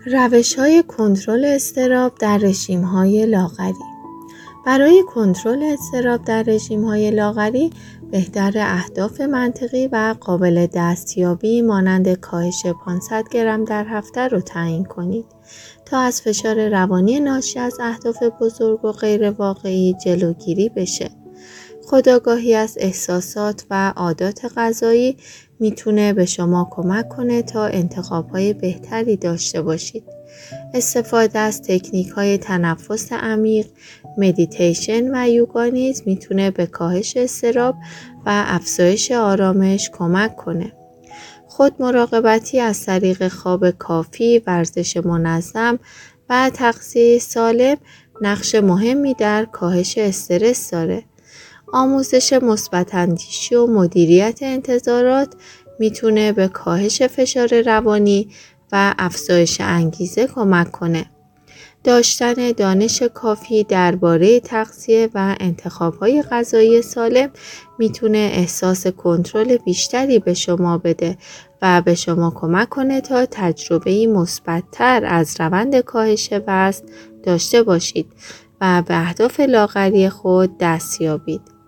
روش‌های کنترل اضطراب در رژیم‌های لاغری. برای کنترل اضطراب در رژیم‌های لاغری بهتر اهداف منطقی و قابل دستیابی مانند کاهش 500 گرم در هفته رو تعیین کنید تا از فشار روانی ناشی از اهداف بزرگ و غیر واقعی جلوگیری بشه. خودآگاهی از احساسات و عادات غذایی میتونه به شما کمک کنه تا انتخاب‌های بهتری داشته باشید. استفاده از تکنیک‌های تنفس عمیق، مدیتیشن و یوگا نیز میتونه به کاهش اضطراب و افزایش آرامش کمک کنه. خود مراقبتی از طریق خواب کافی، ورزش منظم و تغذیه سالم نقش مهمی در کاهش استرس داره. آموزش مثبت‌اندیشی و مدیریت انتظارات میتونه به کاهش فشار روانی و افزایش انگیزه کمک کنه. داشتن دانش کافی درباره تغذیه و انتخاب‌های غذایی سالم میتونه احساس کنترل بیشتری به شما بده و به شما کمک کنه تا تجربه‌ای مثبت‌تر از روند کاهش وزن داشته باشید و به اهداف لاغری خود دست یابید.